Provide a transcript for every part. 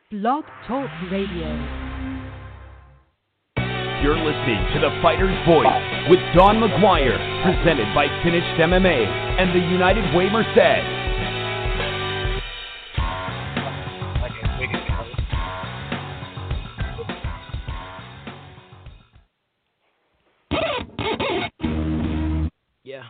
Blog Talk Radio. You're listening to The Fighter's Voice with Don McGuire, presented by Finished MMA and the United Way Merced. Yeah.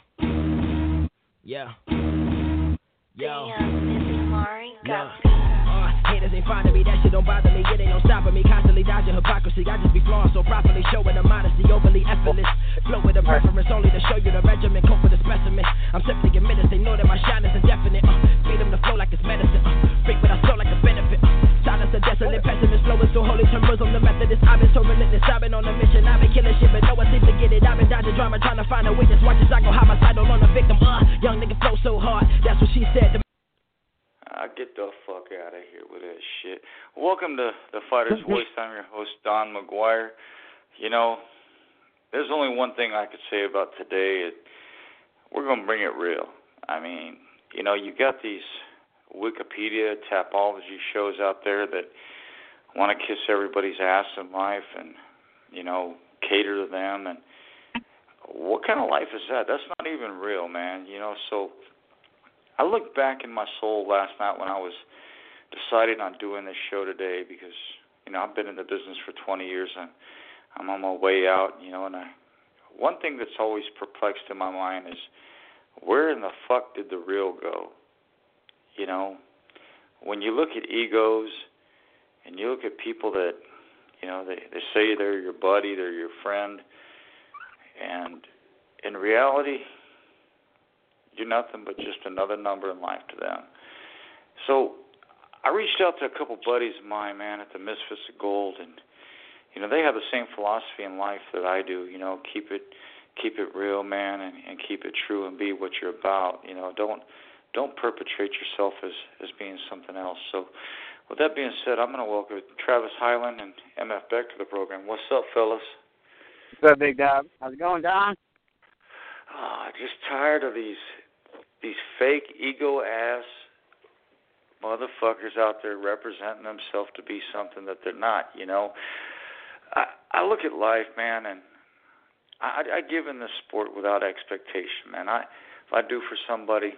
Yo. Yeah. Haters ain't fond of me, that shit don't bother me. It ain't no stopping me, constantly dodging hypocrisy. I just be flawing so properly, showing the modesty, overly effortless. Flow with a preference, only to show you the regimen, cope with a specimen. I'm simply a menace, they know that my shine is indefinite. Feed them the flow like it's medicine. Freak with I flow like a benefit. Silence a desolate pessimist, flowing so holy, turn Muslim the Methodist. I've been so relentless, I've been on a mission. I've been killing shit, but no one seems to get it. I've been dodging drama, trying to find a witness. Watch as I go homicidal on the victim. Young nigga flow so hard, that's what she said. Get the fuck out of here with that shit. Welcome to The Fighter's Voice. I'm your host, Don McGuire. You know, there's only one thing I could say about today. We're going to bring it real. I mean, you know, you got these Wikipedia, Tapology shows out there that want to kiss everybody's ass in life and, you know, cater to them. And what kind of life is that? That's not even real, man. You know, so I looked back in my soul last night when I was deciding on doing this show today because, you know, I've been in the business for 20 years and I'm on my way out, you know, and one thing that's always perplexed in my mind is where in the fuck did the real go? You know, when you look at egos and you look at people that, you know, they say they're your buddy, they're your friend, and in reality, you're nothing but just another number in life to them. So I reached out to a couple buddies of mine, man, at the Misfits of Gold, and you know they have the same philosophy in life that I do. You know, keep it real, man, and keep it true and be what you're about. You know, don't perpetrate yourself as being something else. So with that being said, I'm going to welcome Travis Hyland and MF Beck to the program. What's up, fellas? What's up, Big Dog? How's it going, Don? Just tired of these fake ego-ass motherfuckers out there representing themselves to be something that they're not, you know. I look at life, man, and I give in this sport without expectation, man. If I do for somebody,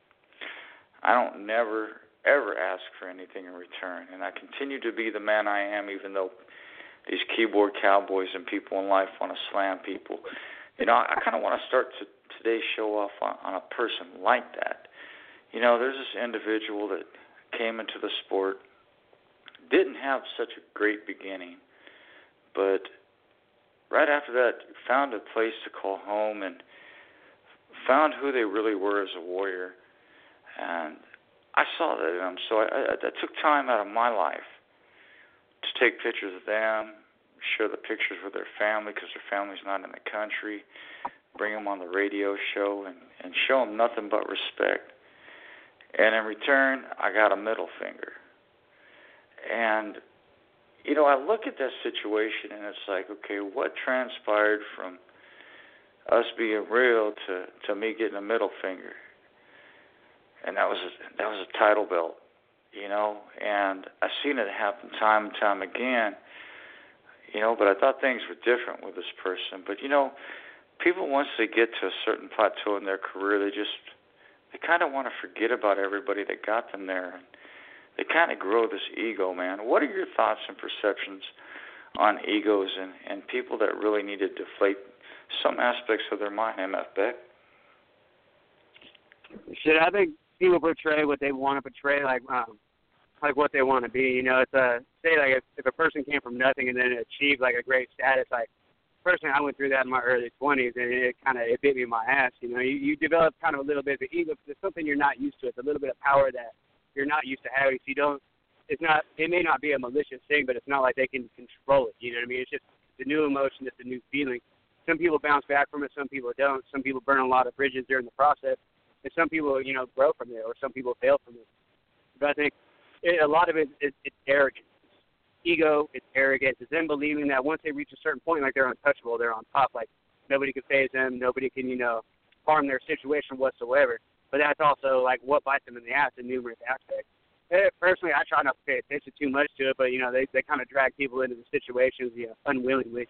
I don't never, ever ask for anything in return. And I continue to be the man I am, even though these keyboard cowboys and people in life want to slam people. You know, I kind of want to start today's show off on a person like that. You know, there's this individual that came into the sport, didn't have such a great beginning, but right after that found a place to call home and found who they really were as a warrior. And I saw that in them, so I took time out of my life to take pictures of them, share the pictures with their family because their family's not in the country, bring them on the radio show, and show them nothing but respect. And in return, I got a middle finger. And, you know, I look at that situation and it's like, okay, what transpired from us being real to me getting a middle finger? And that was a title belt, you know, and I've seen it happen time and time again, you know, but I thought things were different with this person. But, you know, people, once they get to a certain plateau in their career, they kind of want to forget about everybody that got them there. And they kind of grow this ego, man. What are your thoughts and perceptions on egos and people that really need to deflate some aspects of their mind, MF Beck? Shit, I think people portray what they want to portray, like what they want to be. You know, it's say like if a person came from nothing and then achieved like a great status, like personally, I went through that in my early 20s, and it bit me in my ass. You know, you develop kind of a little bit of an ego because it's something you're not used to. It's a little bit of power that you're not used to having. So it may not be a malicious thing, but it's not like they can control it. You know what I mean? It's just a new emotion, it's a new feeling. Some people bounce back from it, some people don't. Some people burn a lot of bridges during the process, and some people, you know, grow from it, or some people fail from it. But I think a lot of it is it's arrogance. Ego, it's arrogance. It's them believing that once they reach a certain point, like they're untouchable, they're on top, like nobody can faze them, nobody can, you know, harm their situation whatsoever. But that's also like what bites them in the ass in numerous aspects. personally, I try not to pay attention too much to it, but, they kind of drag people into the situations, unwillingly.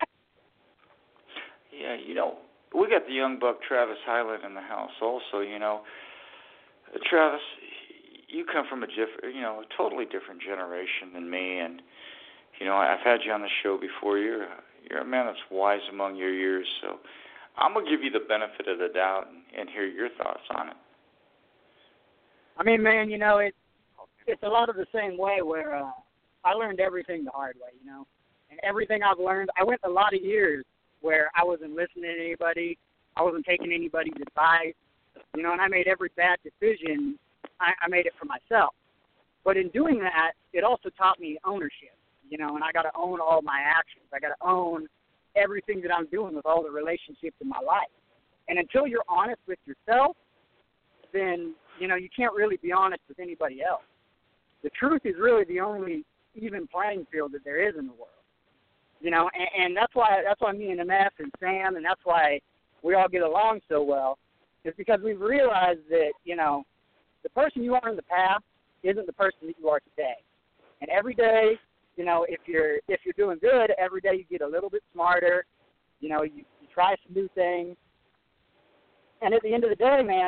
Yeah, we got the young buck Travis Hyland in the house also, Travis, you come from a totally different generation than me, and, I've had you on the show before. You're a man that's wise among your years, so I'm going to give you the benefit of the doubt and hear your thoughts on it. I mean, man, it's a lot of the same way where I learned everything the hard way, and everything I've learned, I went a lot of years where I wasn't listening to anybody, I wasn't taking anybody's advice, and I made every bad decision, I made it for myself. But in doing that, it also taught me ownership, and I got to own all my actions. I got to own everything that I'm doing with all the relationships in my life. And until you're honest with yourself, then, you can't really be honest with anybody else. The truth is really the only even playing field that there is in the world. And that's why me and MF and Sam, and that's why we all get along so well, is because we've realized that, the person you are in the past isn't the person that you are today. And every day, if you're doing good, every day you get a little bit smarter, you try some new things. And at the end of the day, man,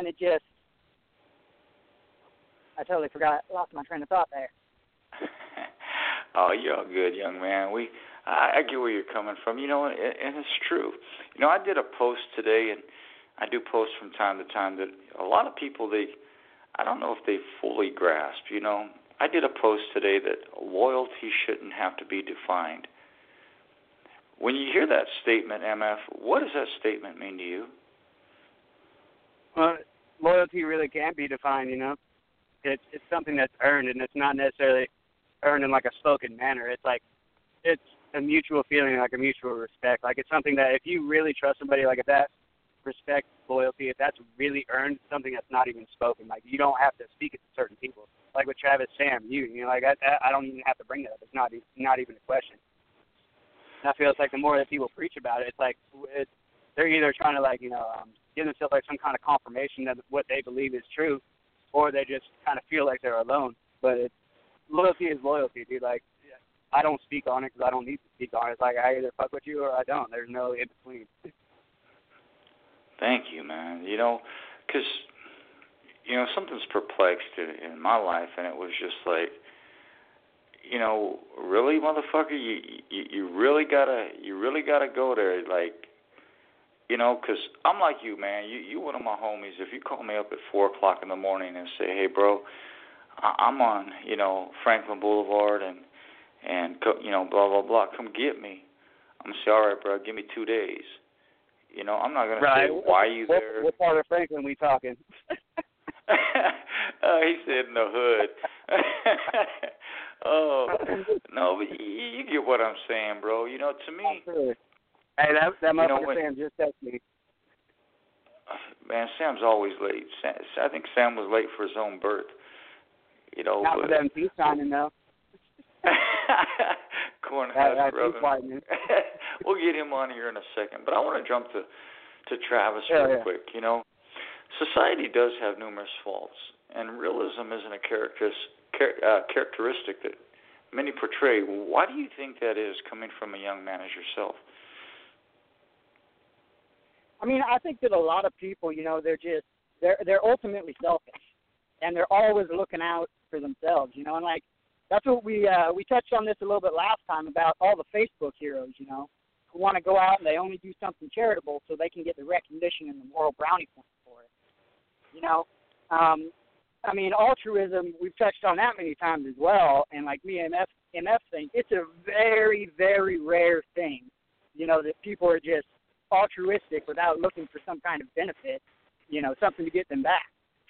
I totally lost my train of thought there. Oh, you're all good, young man. I get where you're coming from, and it's true. I did a post today, and I do post from time to time that a lot of people, I don't know if they fully grasp, I did a post today that loyalty shouldn't have to be defined. When you hear that statement, MF, what does that statement mean to you? Well, loyalty really can't be defined, It's something that's earned, and it's not necessarily earned in like a spoken manner. It's like it's a mutual feeling, like a mutual respect. Like it's something that if you really trust somebody, like if that respect, loyalty, if that's really earned, something that's not even spoken. Like you don't have to speak it to certain people. Like with Travis, Sam, I don't even have to bring that up. It's not even a question. And I feel it's like the more that people preach about it, it's like they're either trying to give themselves like some kind of confirmation that what they believe is true, or they just kind of feel like they're alone. But loyalty is loyalty, dude. Like, I don't speak on it because I don't need to speak on it. It's like I either fuck with you or I don't. There's no in between. Thank you, man. Because, something's perplexed in my life, and it was just like, really, motherfucker, you really gotta go there, like, because I'm like you, man. You one of my homies. If you call me up at 4:00 in the morning and say, hey, bro, I'm on, Franklin Boulevard and blah, blah, blah, come get me. I'm going to say, all right, bro, give me 2 days. I'm not going to say, why are you there? What part of Franklin we talking? He said in the hood. Oh, no, but you get what I'm saying, bro. To me. Hey, that motherfucker Sam just texted me. Man, Sam's always late. I think Sam was late for his own birth. Not for them peace signing, though. Cornhouse brother. We'll get him on here in a second. But I want to jump to Travis real quick. Society does have numerous faults, and realism isn't a characteristic that many portray. Why do you think that is, coming from a young man as yourself? I mean, I think that a lot of people, they're ultimately selfish, and they're always looking out for themselves, and like that's what we touched on this a little bit last time about all the Facebook heroes, who want to go out and they only do something charitable so they can get the recognition and the moral brownie points for it. I mean, altruism, we've touched on that many times as well, and like me and MF think, it's a very, very rare thing, that people are just altruistic without looking for some kind of benefit, something to get them back.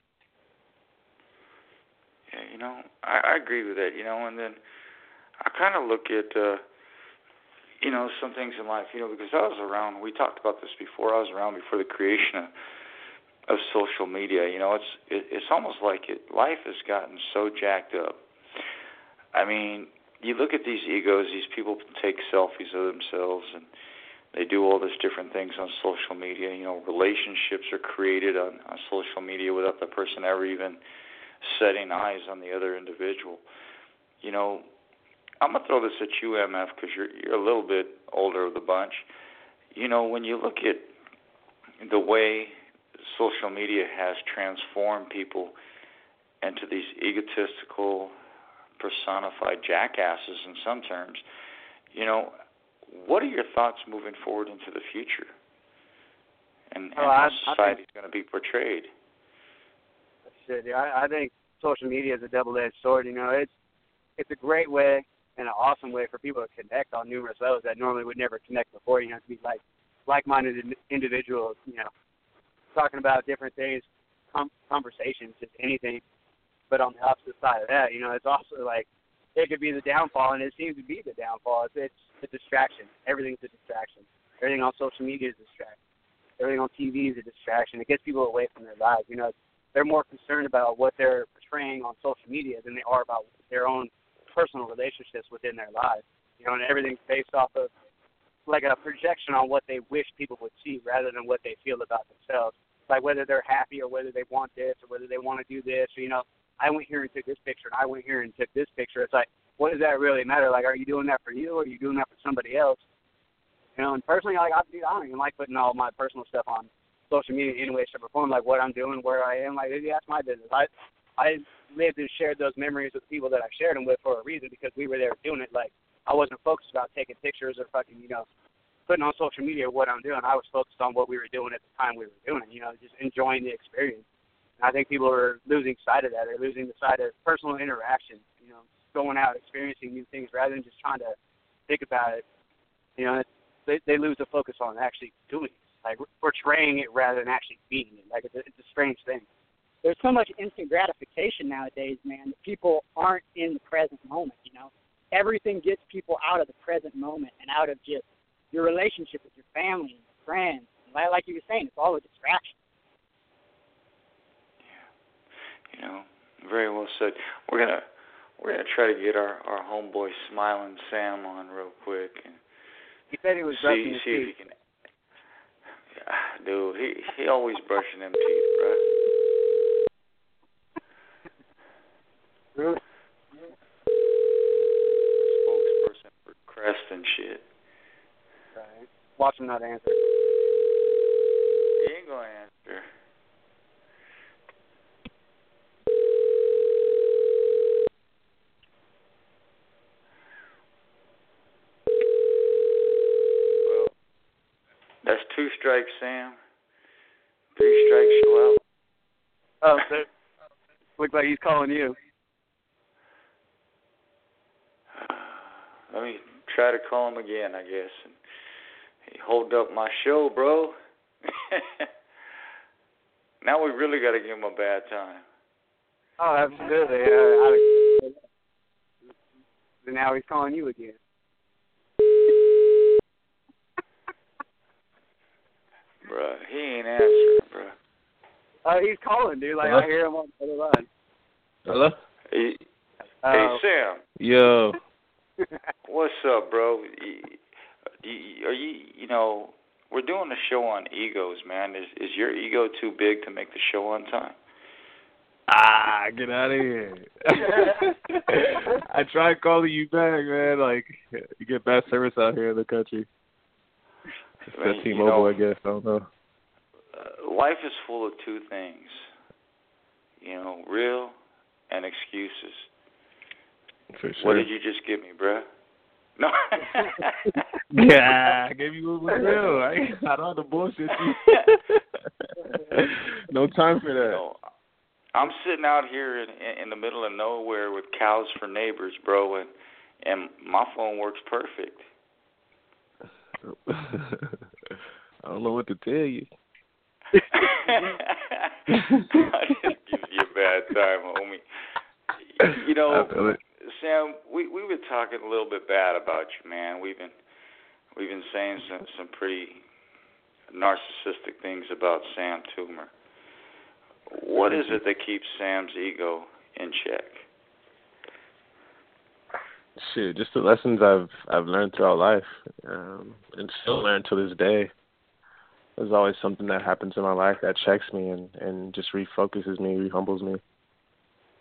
Yeah, I agree with that, and then I kind of look at, some things in life, because I was around, we talked about this before, I was around before the creation of social media. It's almost like life has gotten so jacked up. I mean, you look at these egos, these people take selfies of themselves, and they do all these different things on social media. Relationships are created on social media without the person ever even setting eyes on the other individual. You know, I'm going to throw this at you, MF, because you're a little bit older of the bunch. You know, when you look at the way social media has transformed people into these egotistical, personified jackasses in some terms, you know, what are your thoughts moving forward into the future? And how society is going to be portrayed? I think social media is a double-edged sword. You know, it's a great way and an awesome way for people to connect on numerous levels that normally would never connect before. You know, to be like-minded individuals, you know, talking about different things, conversations, just anything. But on the opposite side of that, you know, it's also like it could be the downfall, and it seems to be the downfall. It's a distraction. Everything's a distraction. Everything on social media is a distraction. Everything on TV is a distraction. It gets people away from their lives. You know, they're more concerned about what they're portraying on social media than they are about their own personal relationships within their lives. You know, and everything's based off of like a projection on what they wish people would see rather than what they feel about themselves. Like whether they're happy or whether they want this or whether they want to do this. Or, you know, I went here and took this picture and I went here and took this picture. It's like, what does that really matter? Like, are you doing that for you or are you doing that for somebody else? You know, and personally, like, I don't even like putting all my personal stuff on social media in any way, shape, or form, like what I'm doing, where I am. Like, that's my business. I lived and shared those memories with people that I shared them with for a reason because we were there doing it. Like, I wasn't focused about taking pictures or fucking, you know, putting on social media what I'm doing. I was focused on what we were doing at the time we were doing it, you know, just enjoying the experience. And I think people are losing sight of that. They're losing the sight of personal interaction, you know, going out, experiencing new things rather than just trying to think about it. You know, they lose the focus on actually doing it, like portraying it rather than actually being it. Like, it's a strange thing. There's so much instant gratification nowadays, man, that people aren't in the present moment, you know. Everything gets people out of the present moment and out of just your relationship with your family and your friends. Like you were saying, it's all a distraction. Yeah. You know, very well said. We're gonna try to get our homeboy Smiling Sam on real quick. And he said he was brushing his teeth. See if he can. Yeah, dude, he always brushing them teeth, bro. Really? Spokesperson for Crest and shit. Right. Watch him not answer. He ain't gonna answer. Well, that's 2 strikes, Sam. 3 strikes, show out. Oh, so looks like he's calling you. Let me try to call him again, I guess. And he hold up my show, bro. Now we really got to give him a bad time. Oh, absolutely. So now he's calling you again. Bruh, he ain't answering, bruh. Oh, he's calling, dude. Like, hello? I hear him on the other line. Hello? Hey, Sam. Yo. What's up, bro? Are you know, we're doing a show on egos, man. Is your ego too big to make the show on time? Get out of here. I tried calling you back, man. Like, you get bad service out here in the country. It's that T-Mobile, I guess. I don't know. Life is full of 2 things, you know, real and excuses. For sure. What did you just give me, bruh? No. Yeah, I gave you what was real. I don't have to bullshit you. No time for that. You know, I'm sitting out here in the middle of nowhere with cows for neighbors, bro, and my phone works perfect. I don't know what to tell you. I just give you a bad time, homie. You know, Sam, we were talking a little bit bad about you, man. We've been saying some pretty narcissistic things about Sam Toomer. What is it that keeps Sam's ego in check? Shit, just the lessons I've learned throughout life, and still learn to this day. There's always something that happens in my life that checks me and just refocuses me, rehumbles me.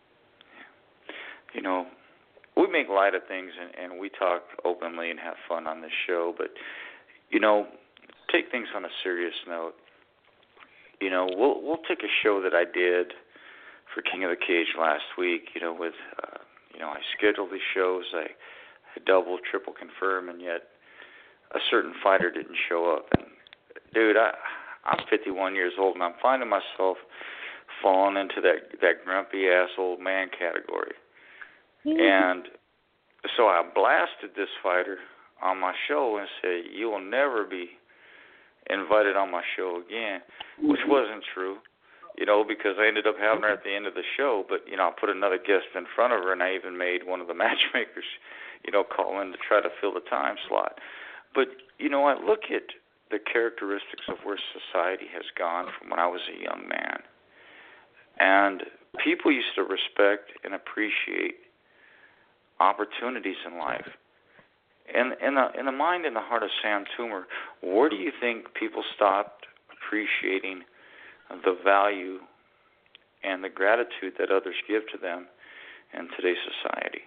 you know, we make light of things and we talk openly and have fun on this show, but, you know, take things on a serious note. You know, we'll take a show that I did for King of the Cage last week, you know, with, you know, I scheduled these shows, I double, triple confirm, and yet a certain fighter didn't show up. And, dude, I'm 51 years old, and I'm finding myself falling into that grumpy-ass old man category. And so I blasted this fighter on my show and said, you will never be invited on my show again, which wasn't true, you know, because I ended up having her at the end of the show, but, you know, I put another guest in front of her, and I even made one of the matchmakers, you know, call in to try to fill the time slot. But, you know, I look at the characteristics of where society has gone from when I was a young man. And people used to respect and appreciate opportunities in life. And in the mind and the heart of Sam Toomer, where do you think people stopped appreciating the value and the gratitude that others give to them in today's society?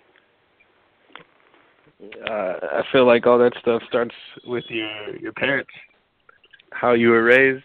I feel like all that stuff starts with your parents, how you were raised.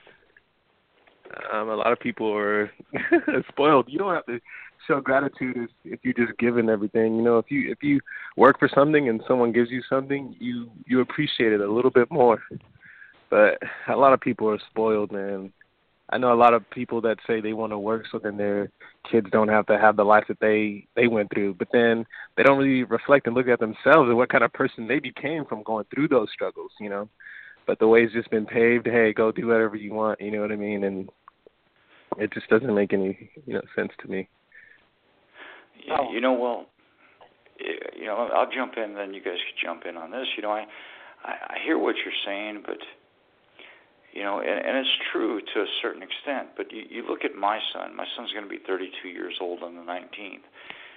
A lot of people are spoiled. You don't have to show gratitude if you're just given everything. You know, if you work for something and someone gives you something, you appreciate it a little bit more. But a lot of people are spoiled, man. I know a lot of people that say they want to work so then their kids don't have to have the life that they went through. But then they don't really reflect and look at themselves and what kind of person they became from going through those struggles, you know. But the way's just been paved. Hey, go do whatever you want, you know what I mean? And it just doesn't make any, you know, sense to me. Yeah, you know, well, you know, I'll jump in, then you guys could jump in on this. You know, I hear what you're saying, but, you know, and it's true to a certain extent, but you look at my son. My son's going to be 32 years old on the 19th.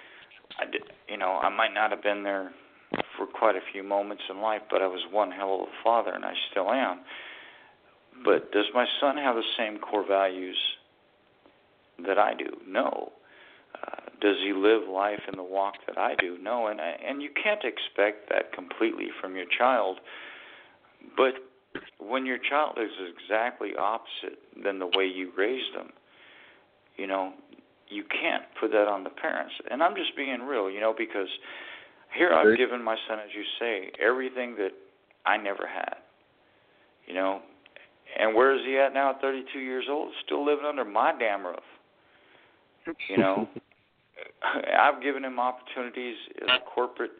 You know, I might not have been there for quite a few moments in life, but I was one hell of a father, and I still am. But does my son have the same core values that I do? No. Does he live life in the walk that I do? No. And you can't expect that completely from your child. But when your child is exactly opposite than the way you raised them, you know, you can't put that on the parents. And I'm just being real, you know, because here I've given my son, as you say, everything that I never had, you know. And where is he at now at 32 years old? Still living under my damn roof, you know. I've given him opportunities as a corporate,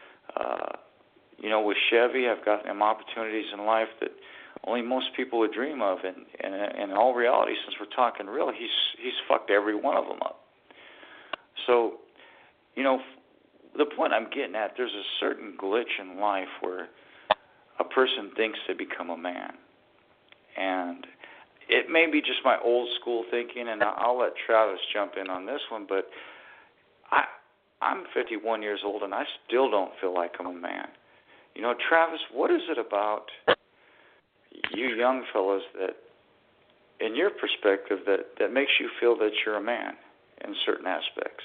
you know, with Chevy. I've gotten him opportunities in life that only most people would dream of. And in all reality, since we're talking real, he's fucked every one of them up. So, you know, the point I'm getting at, there's a certain glitch in life where a person thinks they become a man. And it may be just my old school thinking, and I'll let Travis jump in on this one, but I'm 51 years old, and I still don't feel like I'm a man. You know, Travis, what is it about you young fellas that, in your perspective, that makes you feel that you're a man in certain aspects?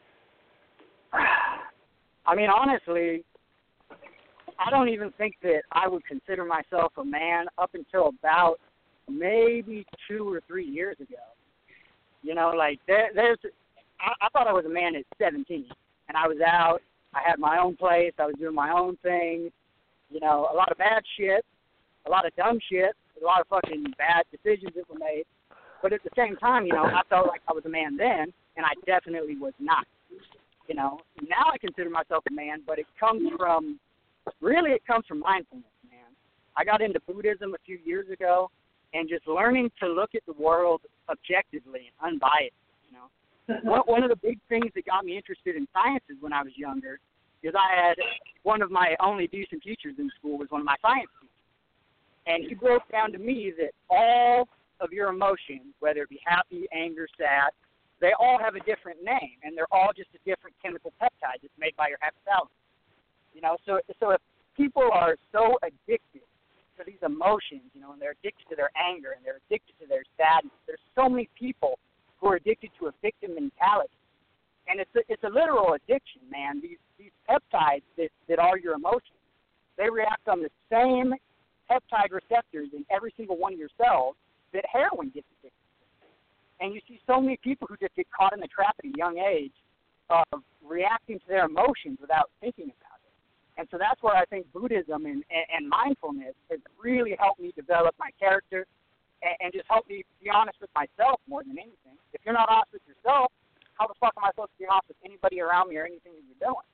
I mean, honestly, I don't even think that I would consider myself a man up until about maybe 2 or 3 years ago. You know, like I thought I was a man at 17, and I was out. I had my own place. I was doing my own thing. You know, a lot of bad shit, a lot of dumb shit, a lot of fucking bad decisions that were made. But at the same time, you know, I felt like I was a man then, and I definitely was not. You know, now I consider myself a man, but it comes from mindfulness, man. I got into Buddhism a few years ago, and just learning to look at the world objectively and unbiased, you know. One of the big things that got me interested in sciences when I was younger is I had one of my only decent teachers in school was one of my science teachers. And he broke down to me that all of your emotions, whether it be happy, anger, sad, they all have a different name, and they're all just a different chemical peptide that's made by your hypothalamus. You know, so if people are so addicted to these emotions, you know, and they're addicted to their anger and they're addicted to their sadness, there's so many people who are addicted to a victim mentality. And it's a literal addiction, man. These peptides that are your emotions, they react on the same peptide receptors in every single one of your cells that heroin gets addicted to. And you see so many people who just get caught in the trap at a young age of reacting to their emotions without thinking about it. And so that's where I think Buddhism and mindfulness has really helped me develop my character and just helped me be honest with myself more than anything. If you're not honest with yourself, how the fuck am I supposed to be honest with anybody around me or anything that you're doing?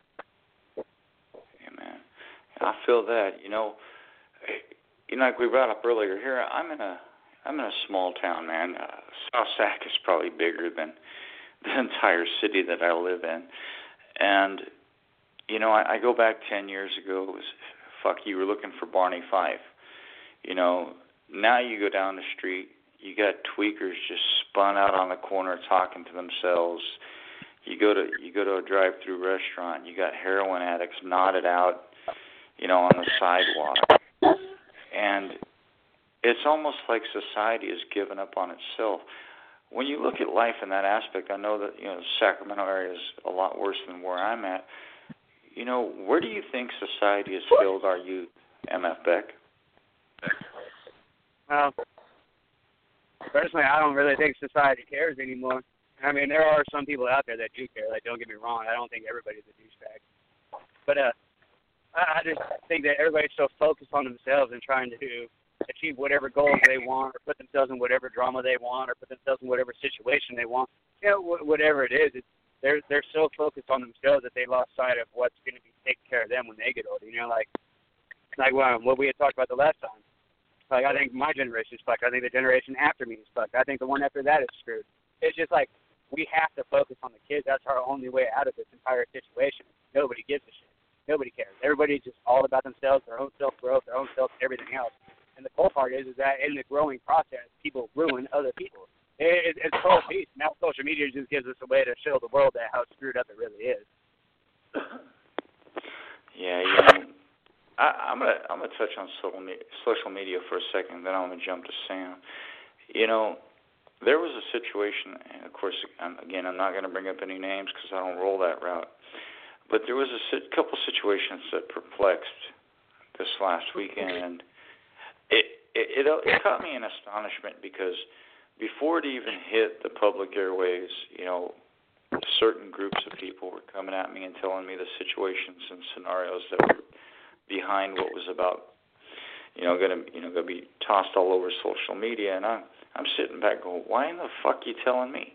Yeah, man. I feel that. Like we brought up earlier here, I'm in a small town, man. South Sac is probably bigger than the entire city that I live in. And, I go back 10 years ago, it was, fuck, you were looking for Barney Fife. Now you go down the street, you got tweakers just spun out on the corner talking to themselves. You go to a drive-through restaurant, you got heroin addicts knotted out, on the sidewalk. And it's almost like society has given up on itself. When you look at life in that aspect, I know that, the Sacramento area is a lot worse than where I'm at. Where do you think society has failed our youth, MF Beck? Well, personally, I don't really think society cares anymore. I mean, there are some people out there that do care. Like, don't get me wrong. I don't think everybody's a douchebag. But I just think that everybody's so focused on themselves and trying to achieve whatever goals they want, or put themselves in whatever drama they want, or put themselves in whatever situation they want. Whatever it is, they're so focused on themselves that they lost sight of what's going to be taking care of them when they get older. Like what we had talked about the last time. Like, I think my generation is fucked. I think the generation after me is fucked. I think the one after that is screwed. It's just like we have to focus on the kids. That's our only way out of this entire situation. Nobody gives a shit. Nobody cares. Everybody's just all about themselves, their own self-growth, their own self, everything else. And the cool part is that in the growing process, people ruin other people. It's total peace. Now social media just gives us a way to show the world that how screwed up it really is. Yeah, I'm gonna touch on social media for a second, then I'm gonna jump to Sam. There was a situation, and of course, again, I'm not gonna bring up any names because I don't roll that route. But there was a couple situations that perplexed this last weekend, and it caught me in astonishment because before it even hit the public airwaves, certain groups of people were coming at me and telling me the situations and scenarios that were behind what was about, gonna be tossed all over social media, and I'm sitting back going, why in the fuck are you telling me?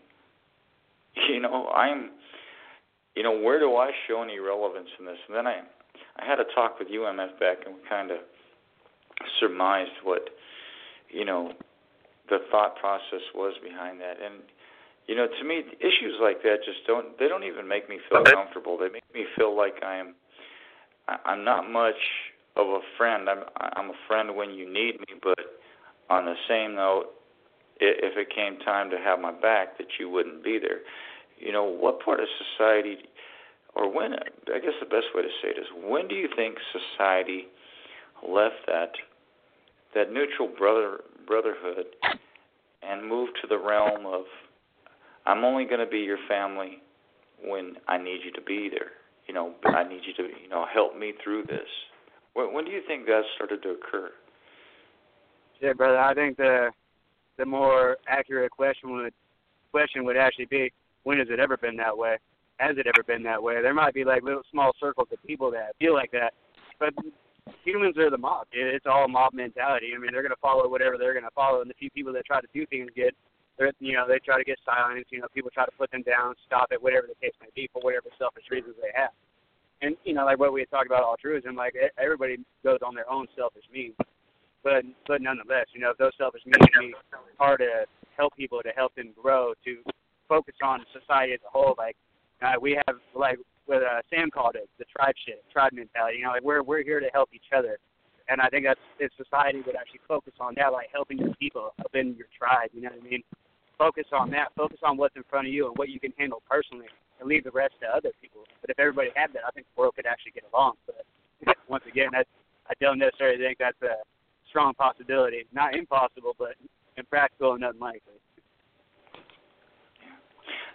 Where do I show any relevance in this? And then I had a talk with you, MF Beck, and we kind of surmised what, the thought process was behind that. And, to me, issues like that they don't even make me feel comfortable. They make me feel like I'm not much of a friend. I'm a friend when you need me, but on the same note, if it came time to have my back, that you wouldn't be there. What part of society, or when, I guess the best way to say it is, when do you think society left that neutral brotherhood and moved to the realm of, I'm only going to be your family when I need you to be there. I need you to, help me through this. When do you think that started to occur? Yeah, brother, I think the more accurate question would actually be, when has it ever been that way? Has it ever been that way? There might be like little small circles of people that feel like that, but humans are the mob. It's all mob mentality. I mean, they're going to follow whatever they're going to follow, and the few people that try to do things good, they try to get silenced. People try to put them down, stop it, whatever the case may be, for whatever selfish reasons they have. And like what we had talked about altruism, like everybody goes on their own selfish means, but nonetheless, if those selfish means are to help people, to help them grow, to focus on society as a whole, like we have, like what Sam called it, the tribe mentality. We're here to help each other, and I think that's if society would actually focus on that, like helping your people, helping your tribe. You know what I mean? Focus on that. Focus on what's in front of you and what you can handle personally, and leave the rest to other people. But if everybody had that, I think the world could actually get along. But once again, I don't necessarily think that's a strong possibility. Not impossible, but impractical and unlikely.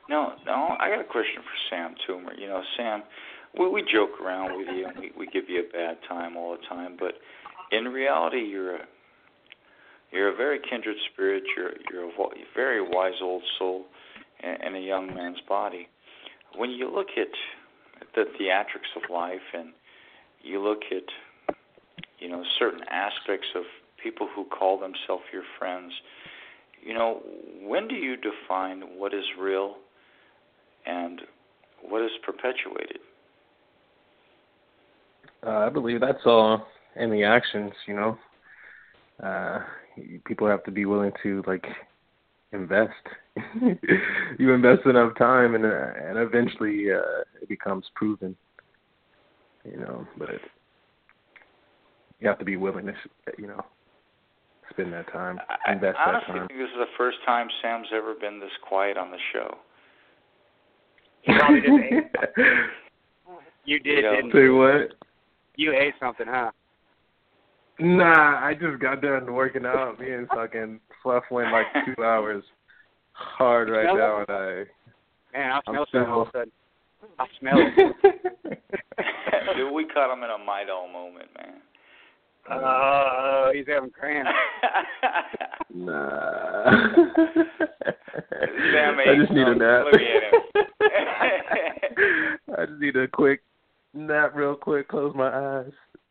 No, I got a question for Sam Toomer. You know, Sam, we joke around with you and we give you a bad time all the time, but in reality, you're a very kindred spirit. You're a very wise old soul in a young man's body. When you look at the theatrics of life and you look at, you know, certain aspects of people who call themselves your friends, you know, when do you define what is real and what is perpetuated? I believe that's all in the actions, you know. People have to be willing to, like, invest. You invest enough time, and eventually it becomes proven, you know. But you have to be willing to, you know, spend that time, invest I that honestly time. think this is the first time Sam's ever been this quiet on the show. You probably didn't. You did, didn't Say what? You ate something, huh? Nah, I just got done working out. Me and fucking Fluff went like 2 hours hard right now, and Man, I smell still... something all of a sudden. I smell it. Dude, we caught him in a Midol moment, man. Oh, he's having cramps. Nah. Sam I just need a nap. Look at him. I just need a quick nap real quick, close my eyes.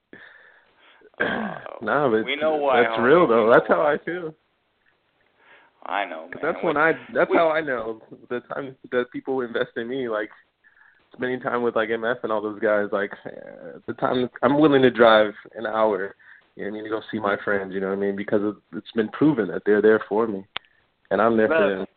Nah, but we know why. That's real, though. That's how I feel. I know, man. That's how I know the time that people invest in me, like spending time with like MF and all those guys, like the time I'm willing to drive an hour, you know what I mean, to go see my friends, you know what I mean, because it's been proven that they're there for me, and I'm there for them.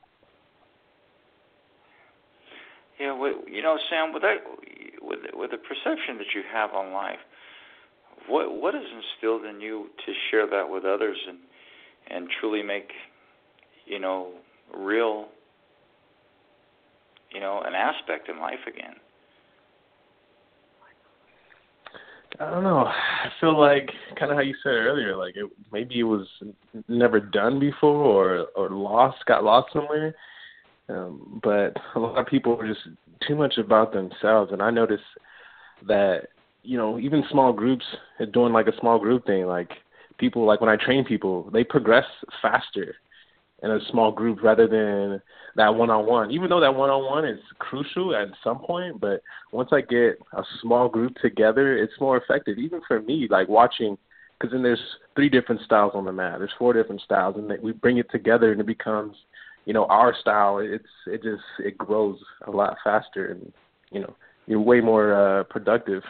Yeah, you know, Sam, with the perception that you have on life, what is instilled in you to share that with others and truly make, you know, real, you know, an aspect in life again? I don't know. I feel like kind of how you said earlier, like maybe it was never done before or got lost somewhere. But a lot of people are just too much about themselves, and I notice that, you know, even small groups doing like a small group thing, like people, like when I train people, they progress faster in a small group rather than that one-on-one, even though that one-on-one is crucial at some point. But once I get a small group together, it's more effective, even for me, like watching, because then there's 3 different styles on the mat. There's 4 different styles, and we bring it together, and it becomes, you know, our style. It grows a lot faster, and, you know, you're way more productive.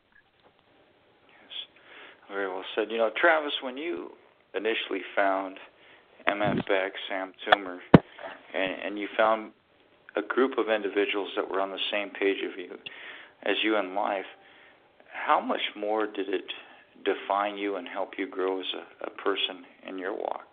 Yes, very well said. You know, Travis, when you initially found MF Beck, Sam Toomer, and you found a group of individuals that were on the same page as you in life, how much more did it define you and help you grow as a person in your walk?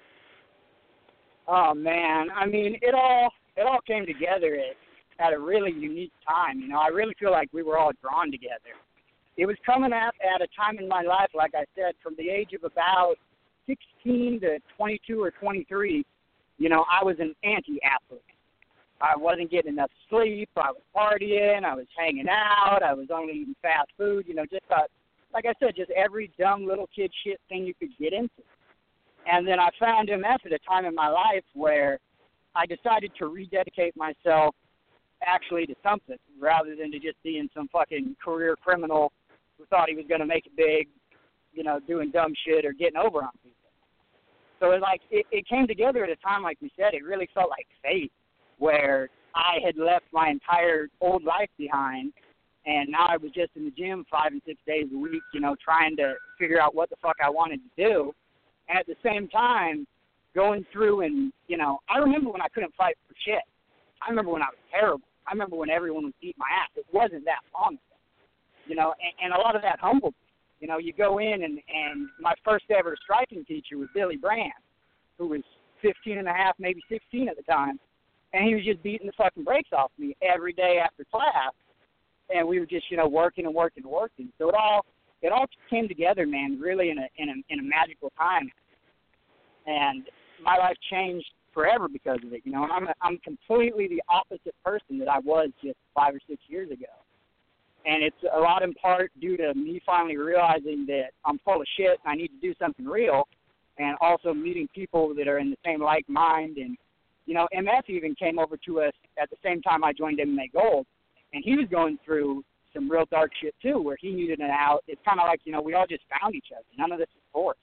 Oh man, I mean, it all came together at a really unique time. You know, I really feel like we were all drawn together. It was coming at a time in my life, like I said, from the age of about 16 to 22 or 23, you know, I was an anti-athlete. I wasn't getting enough sleep. I was partying. I was hanging out. I was only eating fast food. You know, just like I said, just every dumb little kid shit thing you could get into. And then I found MF at a time in my life where I decided to rededicate myself actually to something rather than to just being some fucking career criminal who thought he was going to make it big, you know, doing dumb shit or getting over on people. So it came together at a time, like we said, it really felt like fate, where I had left my entire old life behind, and now I was just in the gym 5 and 6 days a week, you know, trying to figure out what the fuck I wanted to do. And at the same time, going through and, you know, I remember when I couldn't fight for shit. I remember when I was terrible. I remember when everyone was beating my ass. It wasn't that long ago, you know, and a lot of that humbled me. You know, you go in and my first ever striking teacher was Billy Brand, who was 15 and a half, maybe 16 at the time. And he was just beating the fucking brakes off me every day after class. And we were just, you know, working. So it all came together, man, really in a magical time. And my life changed forever because of it. You know, and I'm completely the opposite person that I was just 5 or 6 years ago. And it's a lot in part due to me finally realizing that I'm full of shit and I need to do something real, and also meeting people that are in the same like mind. And, you know, MF even came over to us at the same time I joined MMA Gold, and he was going through some real dark shit too, where he needed an out. It's kind of like, you know, we all just found each other. None of this is forced.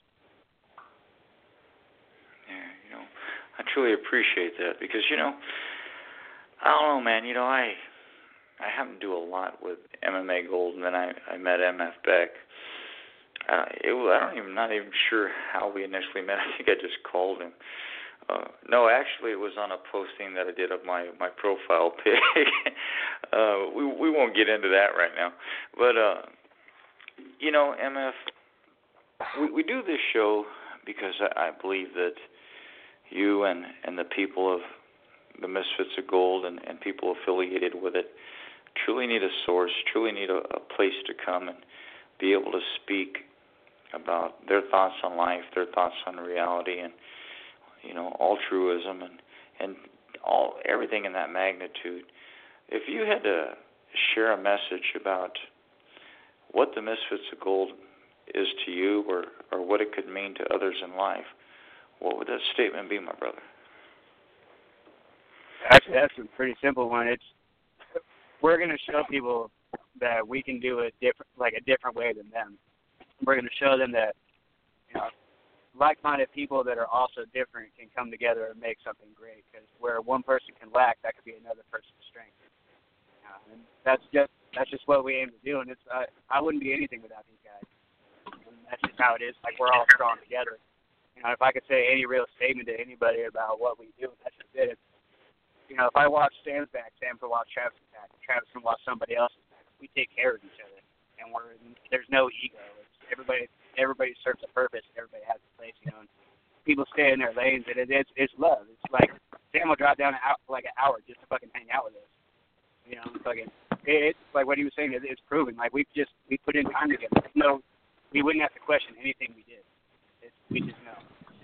Yeah, you know, I truly appreciate that because, you know, I don't know, man, you know, I haven't do a lot with MMA Gold, and then I met MF Beck. I'm not even sure how we initially met. I think I just called him. No, actually, it was on a posting that I did of my profile pic. We won't get into that right now. But, you know, MF, we do this show because I believe that you and the people of the Misfits of Gold and people affiliated with it truly need a source, truly need a place to come and be able to speak about their thoughts on life, their thoughts on reality, and, you know, altruism and everything in that magnitude. If you had to share a message about what the Misfits of Gold is to you or what it could mean to others in life, what would that statement be, my brother? Actually, that's a pretty simple one. We're going to show people that we can do it a different way than them. We're going to show them that, you know, like-minded people that are also different can come together and make something great. Because where one person can lack, that could be another person's strength. And that's just what we aim to do. And I wouldn't be anything without these guys. And that's just how it is. Like, we're all strong together. You know, if I could say any real statement to anybody about what we do, that's just it. You know, if I watch Sam's back, Sam can watch Travis' back, Travis can watch somebody else's back. We take care of each other, and there's no ego. Everybody serves a purpose. Everybody has a place, you know. And people stay in their lanes, and it's love. It's like Sam will drive down like an hour just to fucking hang out with us. You know, it's like what he was saying. It's proven. Like we put in time together. No, we wouldn't have to question anything we did. We just know.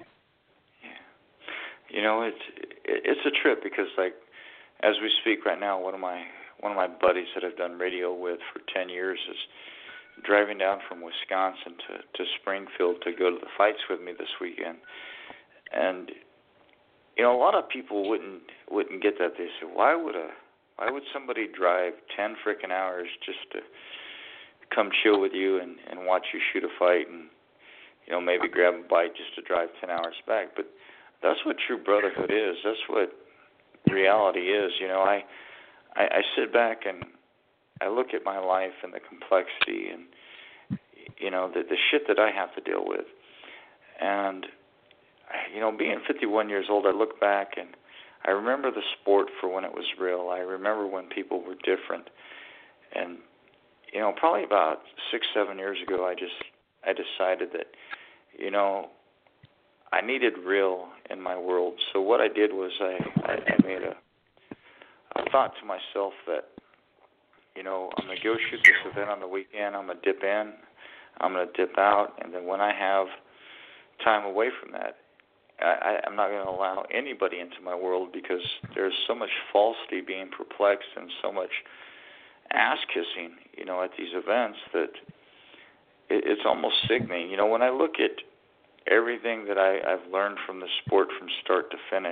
You know, it's a trip because, like, as we speak right now, one of my buddies that I've done radio with for 10 years is driving down from Wisconsin to Springfield to go to the fights with me this weekend. And you know, a lot of people wouldn't get that. They say, why would somebody drive 10 freaking hours just to come chill with you and watch you shoot a fight and, you know, maybe grab a bite just to drive 10 hours back? But that's what true brotherhood is. That's what reality is. You know, I sit back and I look at my life and the complexity and, you know, the shit that I have to deal with. And, you know, being 51 years old, I look back and I remember the sport for when it was real. I remember when people were different. And, you know, probably about 6-7 years ago, I decided that, you know, I needed real in my world. So what I did was I made a thought to myself that, you know, I'm going to go shoot this event on the weekend. I'm going to dip in. I'm going to dip out. And then when I have time away from that, I'm not going to allow anybody into my world because there's so much falsity being perplexed and so much ass-kissing, you know, at these events that it's almost sickening. You know, when I look at everything that I've learned from the sport from start to finish,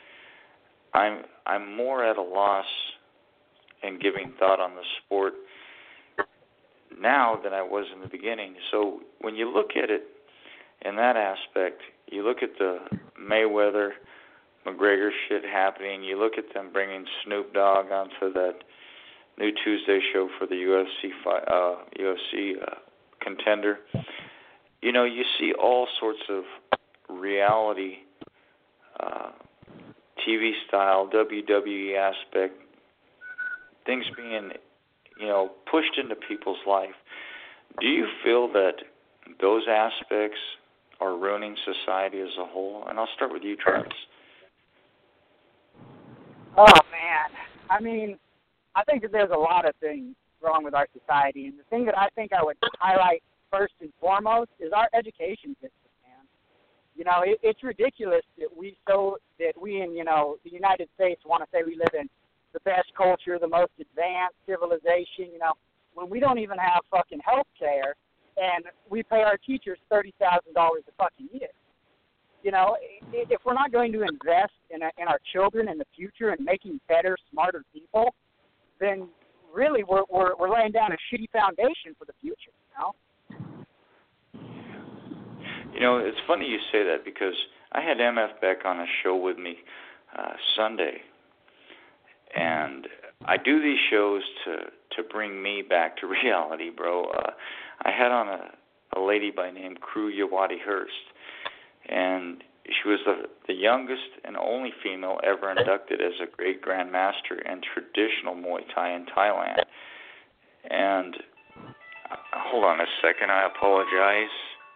I'm more at a loss in giving thought on the sport now than I was in the beginning. So when you look at it in that aspect, you look at the Mayweather McGregor shit happening, you look at them bringing Snoop Dogg onto that new Tuesday show for the UFC Contender. You know, you see all sorts of reality, TV style, WWE aspect, things being, you know, pushed into people's life. Do you feel that those aspects are ruining society as a whole? And I'll start with you, Travis. Oh, man. I mean, I think that there's a lot of things wrong with our society. And the thing that I think I would highlight first and foremost is our education system, man. You know, it's ridiculous that we in, you know, the United States want to say we live in the best culture, the most advanced civilization, you know, when we don't even have fucking health care and we pay our teachers $30,000 a fucking year. You know, if we're not going to invest in our children in the future and making better, smarter people, then really we're laying down a shitty foundation for the future, you know? You know, it's funny you say that because I had MF Beck on a show with me Sunday, and I do these shows to bring me back to reality, bro. I had on a lady by name Crew Yawadi Hurst, and she was the youngest and only female ever inducted as a great grandmaster in traditional Muay Thai in Thailand. And hold on a second, I apologize.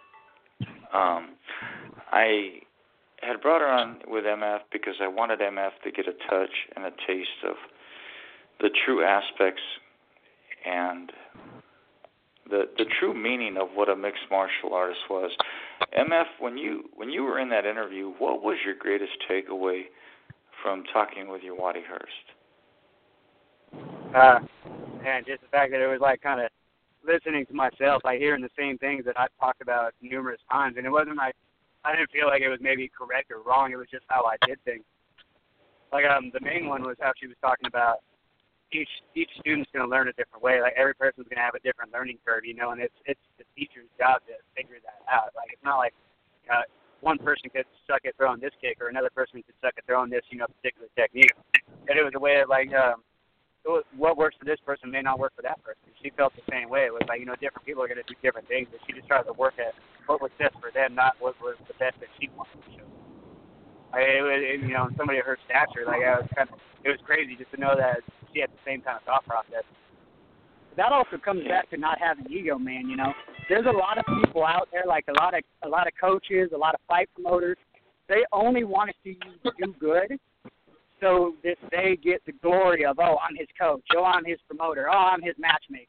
I had brought her on with MF because I wanted MF to get a touch and a taste of the true aspects and the true meaning of what a mixed martial artist was. MF, when you were in that interview, what was your greatest takeaway from talking with Yawadi Hurst? And just the fact that it was like kind of listening to myself, like hearing the same things that I've talked about numerous times, and it wasn't like I didn't feel like it was maybe correct or wrong. It was just how I did things. Like the main one was how she was talking about each student's going to learn a different way. Like every person's going to have a different learning curve, you know, and it's the teacher's job to figure that out. Like it's not like one person could suck at throwing this kick or another person could suck at throwing this, you know, particular technique. And it was a way of like what works for this person may not work for that person. She felt the same way. It was like, you know, different people are going to do different things, but she just tried to work at what was best for them, not what was the best that she wanted to show. You know, somebody of her stature, like it was crazy just to know that she had the same kind of thought process. That also comes back to not having ego, man. You know, there's a lot of people out there, like a lot of coaches, a lot of fight promoters. They only want to see you do good, so that they get the glory of, oh, I'm his coach, oh, I'm his promoter, oh, I'm his matchmaker.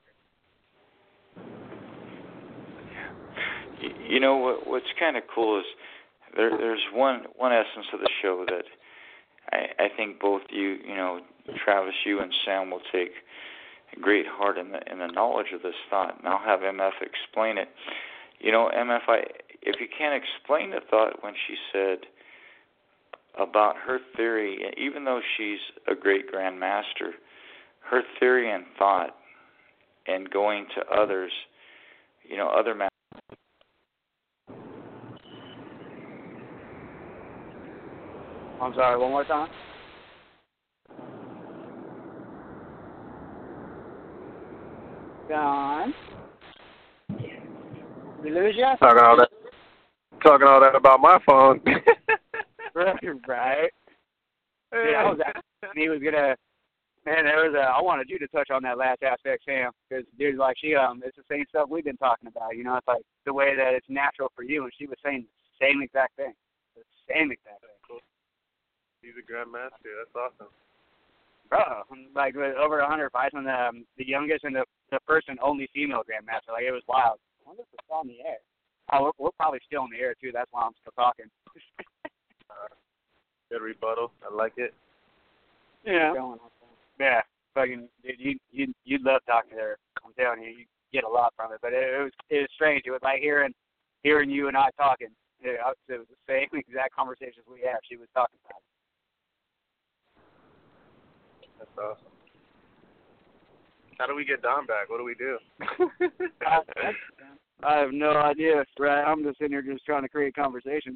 You know what's kind of cool is there's one essence of the show that I think both you know, Travis, you and Sam will take great heart in the knowledge of this thought, and I'll have MF explain it. You know, MF, if you can't explain the thought when she said about her theory, even though she's a great grandmaster, her theory and thought and going to others, you know, other masters. I'm sorry, one more time? Don? We lose you? Talking all that about my phone. Right. Yeah, I was asking. He was gonna. Man, I wanted you to touch on that last aspect, Sam, because dude, like it's the same stuff we've been talking about. You know, it's like the way that it's natural for you, and she was saying the same exact thing. The same exact thing. Cool. He's a grandmaster. That's awesome. Bro, like with over 100 fights, and the youngest and the first and only female grandmaster. Like it was wild. I wonder if we're still on the air. Oh, we're probably still on the air too. That's why I'm still talking. Good rebuttal. I like it. Yeah. Yeah. Fucking, dude, you'd love talking to her. I'm telling you, you get a lot from it. But it was strange. It was like hearing you and I talking. It was the same exact conversations we have. She was talking about it. That's awesome. How do we get Don back? What do we do? I have no idea, right? I'm just sitting here just trying to create conversation.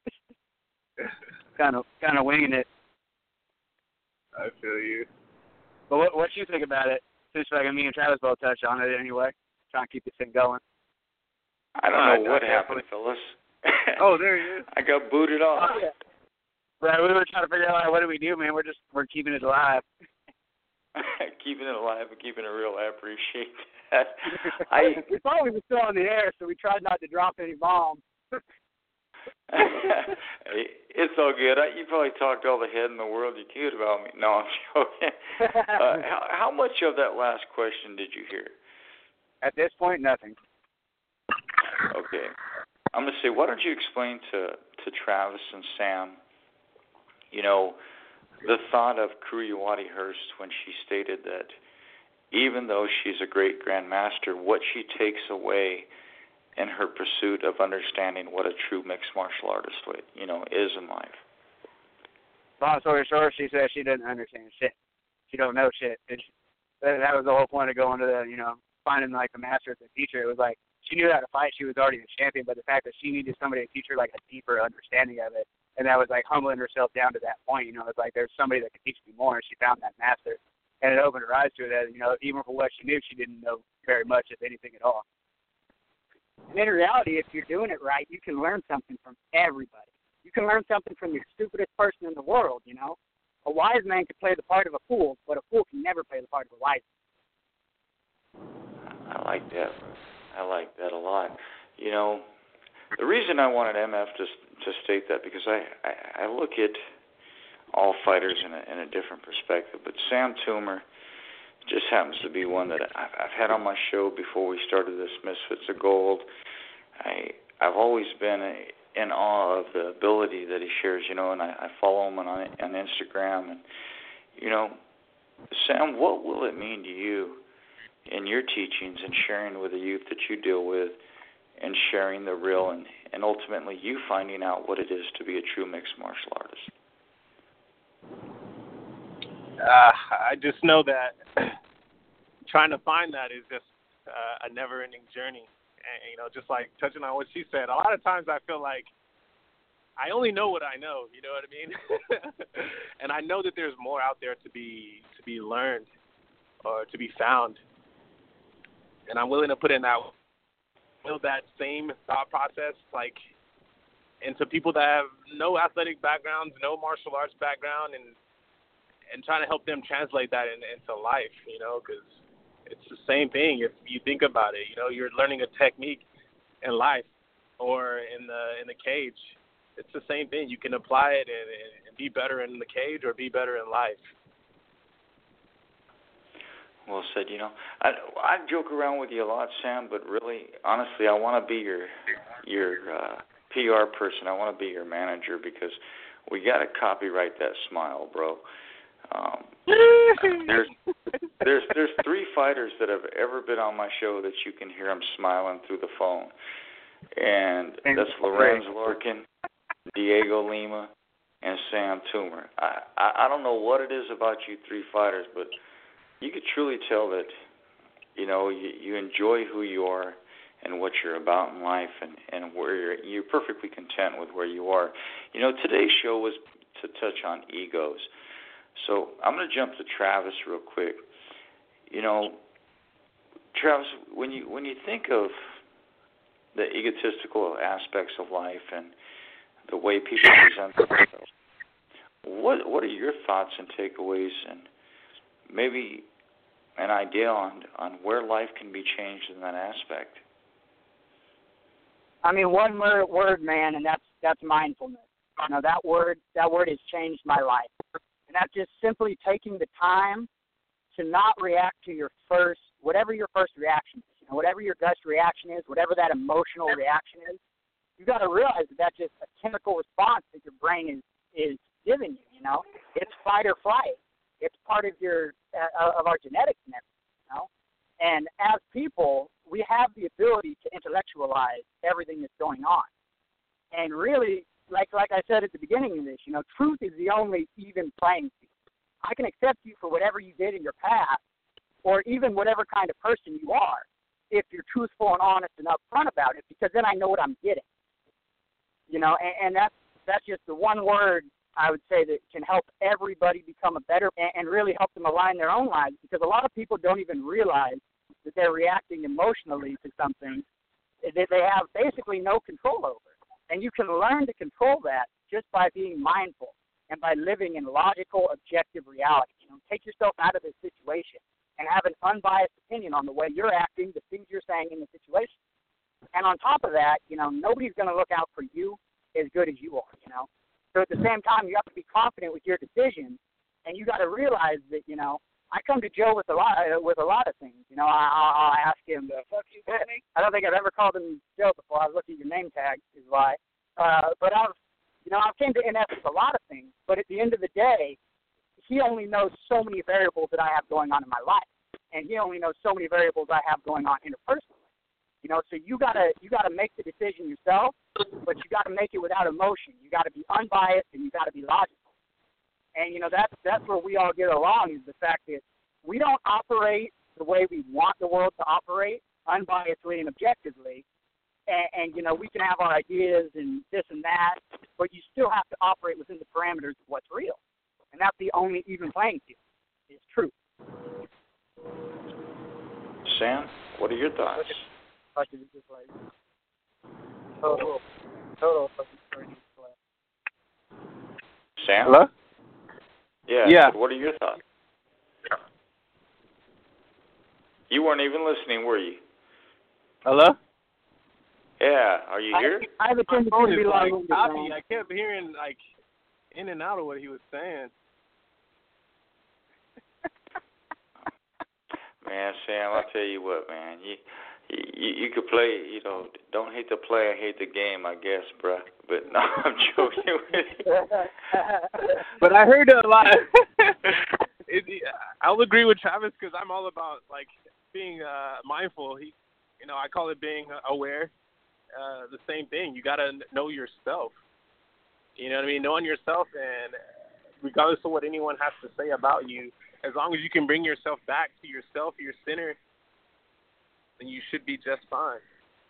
kind of winging it. I feel you. But what you think about it? Since like me and Travis both touched on it anyway, trying to keep this thing going. I don't know what happened, Phyllis. Oh, there he is. I got booted off. Oh, yeah. Right, we were trying to figure out what do we do, man. We're keeping it alive. Keeping it alive and keeping it real. I appreciate that. We thought we were still on the air, so we tried not to drop any bombs. It's all good. You probably talked all the head in the world you could about me. No, I'm joking. How much of that last question did you hear? At this point, nothing. Okay. I'm going to say, why don't you explain to to Travis and Sam, you know, the thought of Kuruiwati Hurst when she stated that even though she's a great grandmaster, what she takes away in her pursuit of understanding what a true mixed martial artist, you know, is in life. Long story short, she said she didn't understand shit. She don't know shit. That was the whole point of going to the, you know, finding like the master as a teacher. It was like she knew how to fight. She was already a champion, but the fact that she needed somebody to teach her like a deeper understanding of it, and that was like humbling herself down to that point. You know, it's like there's somebody that could teach me more, and she found that master, and it opened her eyes to it. That, you know, even for what she knew, she didn't know very much, if anything at all. And in reality, if you're doing it right, you can learn something from everybody. You can learn something from the stupidest person in the world, you know. A wise man can play the part of a fool, but a fool can never play the part of a wise man. I like that. I like that a lot. You know, the reason I wanted MF to state that, because I look at all fighters in a different perspective, but Sam Toomer just happens to be one that I've had on my show before we started this Misfits of Gold. I've always been in awe of the ability that he shares, you know, and I follow him on Instagram. And, you know, Sam, what will it mean to you in your teachings and sharing with the youth that you deal with and sharing the real and ultimately you finding out what it is to be a true mixed martial artist? I just know that trying to find that is just a never-ending journey. And, you know, just like touching on what she said, a lot of times I feel like I only know what I know, you know what I mean? And I know that there's more out there to be learned or to be found. And I'm willing to put in that same thought process, like, into people that have no athletic backgrounds, no martial arts background, and trying to help them translate that into life, you know, because it's the same thing. If you think about it, you know, you're learning a technique in life or in the cage. It's the same thing. You can apply it and be better in the cage or be better in life. Well said. You know, I joke around with you a lot, Sam, but really, honestly, I want to be your PR person. I want to be your manager, because we got to copyright that smile, bro. There's 3 fighters that have ever been on my show that you can hear them smiling through the phone, and that's Lorenz Larkin, Diego Lima, and Sam Toomer. I don't know what it is about you 3 fighters, but you could truly tell that, you know, you enjoy who you are and what you're about in life, and where you're perfectly content with where you are. You know, today's show was to touch on egos. So I'm going to jump to Travis real quick. You know, Travis, when you think of the egotistical aspects of life and the way people present themselves, what are your thoughts and takeaways, and maybe an idea on where life can be changed in that aspect? I mean, one word, man, and that's mindfulness. You know, that word has changed my life. And that's just simply taking the time to not react to whatever your first reaction is. You know, whatever your gut reaction is, whatever that emotional reaction is, you got to realize that that's just a chemical response that your brain is giving you. You know, it's fight or flight. It's part of of our genetics and everything. You know, and as people, we have the ability to intellectualize everything that's going on, and really. Like I said at the beginning of this, you know, truth is the only even playing field. I can accept you for whatever you did in your past, or even whatever kind of person you are, if you're truthful and honest and upfront about it, because then I know what I'm getting. You know, and that's just the one word I would say that can help everybody become a better and really help them align their own lives, because a lot of people don't even realize that they're reacting emotionally to something that they have basically no control over. And you can learn to control that just by being mindful and by living in logical, objective reality. You know, take yourself out of this situation and have an unbiased opinion on the way you're acting, the things you're saying in the situation. And on top of that, you know, nobody's going to look out for you as good as you are, you know. So at the same time, you have to be confident with your decisions, and you got to realize that, you know, I come to Joe with a lot of things. You know, I'll ask him, "The fuck you call me?" I don't think I've ever called him Joe before. I was looking at your name tag, is why. But You know, I've came to NF with a lot of things, but at the end of the day, he only knows so many variables that I have going on in my life, and he only knows so many variables I have going on interpersonally. You know, so you gotta make the decision yourself, but you gotta make it without emotion. You gotta be unbiased and you gotta be logical. And you know, that's where we all get along, is the fact that we don't operate the way we want the world to operate, unbiasedly and objectively. And you know, we can have our ideas and this and that, but you still have to operate within the parameters of what's real. And that's the only even playing field, is truth. Sam, what are your thoughts? Total fucking crazy play. Sam? Hello? Yeah. What are your thoughts? You weren't even listening, were you? Hello? Yeah. Are you here? I have a tendency to be like like, copy. I kept hearing like in and out of what he was saying. Man, Sam, I'll tell you what, man. You could play, you know, don't hate the player, hate the game, I guess, bruh. But no, I'm joking with you. But I heard a lot. I'll agree with Travis because I'm all about like being mindful. I call it being aware. The same thing. You gotta know yourself. You know what I mean? Knowing yourself, and regardless of what anyone has to say about you, as long as you can bring yourself back to yourself, your center, then you should be just fine.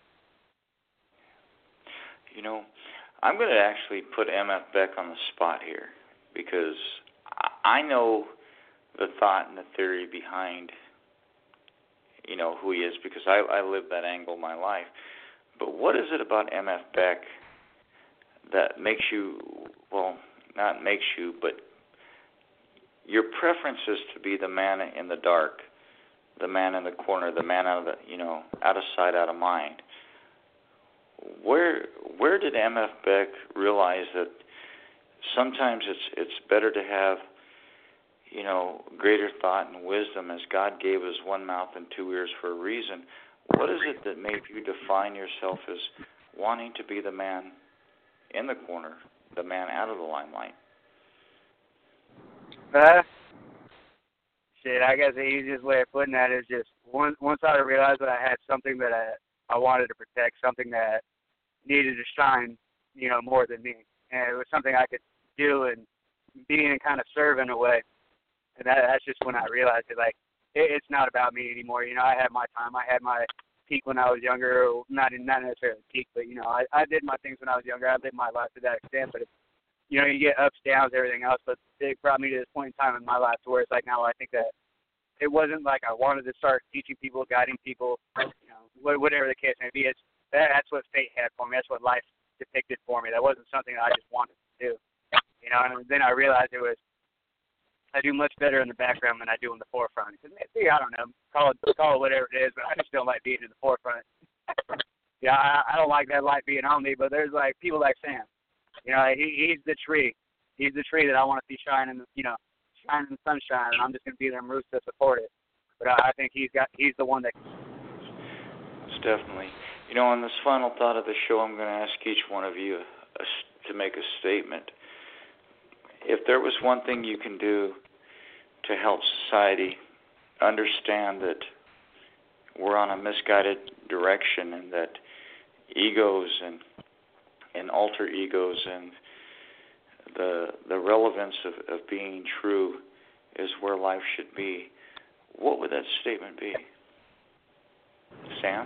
You know, I'm going to actually put MF Beck on the spot here because I know the thought and the theory behind, you know, who he is because I live that angle in my life. But what is it about MF Beck that makes you, well, not makes you, but your preference is to be the man in the dark, the man in the corner, the man out of the, you know, out of sight, out of mind. Where did MF Beck realize that sometimes it's better to have, you know, greater thought and wisdom, as God gave us one mouth and two ears for a reason? What is it that made you define yourself as wanting to be the man in the corner, the man out of the limelight? Shit, I guess the easiest way of putting that is just once I realized that I had something that I wanted to protect, something that needed to shine, you know, more than me. And it was something I could do and be and kind of serve in a way. And that's just when I realized it. Like, it's not about me anymore. You know, I had my time. I had my peak when I was younger. Not necessarily peak, but, you know, I did my things when I was younger. I lived my life to that extent. But, you know, you get ups, downs, everything else. But it brought me to this point in time in my life to where it's like now I think that it wasn't like I wanted to start teaching people, guiding people, you know, whatever the case may be. That's what fate had for me. That's what life depicted for me. That wasn't something that I just wanted to do. You know, and then I realized I do much better in the background than I do in the forefront. Because maybe, I don't know, call it whatever it is, but I just don't like being in the forefront. Yeah, I don't like that light being on me, but there's like people like Sam. You know, he's the tree. He's the tree that I want to see shining, you know, shine in the sunshine, and I'm just going to be there and root to support it. But I think he's the one that. It's definitely. You know, on this final thought of the show, I'm going to ask each one of you to make a statement. If there was one thing you can do to help society understand that we're on a misguided direction and that egos and alter egos and the relevance of being true is where life should be, what would that statement be? Sam?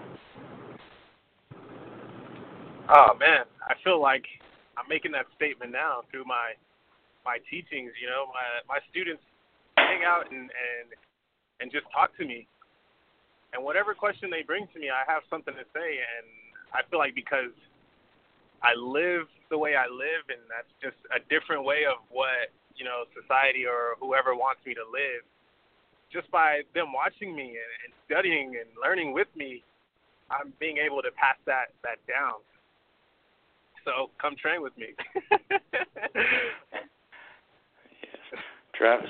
Oh, man, I feel like I'm making that statement now through my teachings. You know, my students hang out and just talk to me. And whatever question they bring to me, I have something to say. And I feel like because I live the way I live, and that's just a different way of what, you know, society or whoever wants me to live, just by them watching me and studying and learning with me, I'm being able to pass that down. So come train with me. Yes. Travis?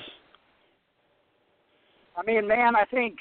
I mean, man, I think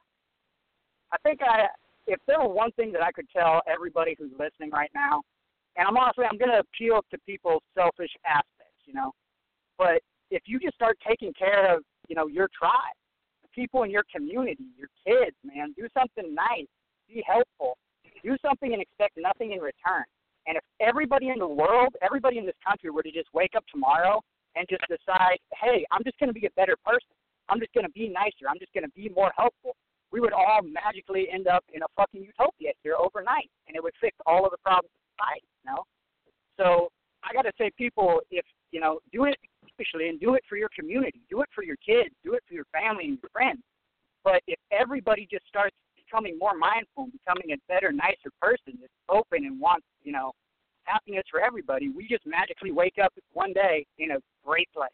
if there were one thing that I could tell everybody who's listening right now, And I'm going to appeal to people's selfish aspects, you know. But if you just start taking care of, you know, your tribe, the people in your community, your kids, man, do something nice, be helpful, do something and expect nothing in return. And if everybody in the world, everybody in this country were to just wake up tomorrow and just decide, hey, I'm just going to be a better person. I'm just going to be nicer. I'm just going to be more helpful. We would all magically end up in a fucking utopia here overnight, and it would fix all of the problems of society, you know? So I got to say, people, if, you know, do it especially and do it for your community. Do it for your kids. Do it for your family and your friends. But if everybody just starts becoming more mindful and becoming a better, nicer person that's open and wants, you know, happiness for everybody, we just magically wake up one day in a great place.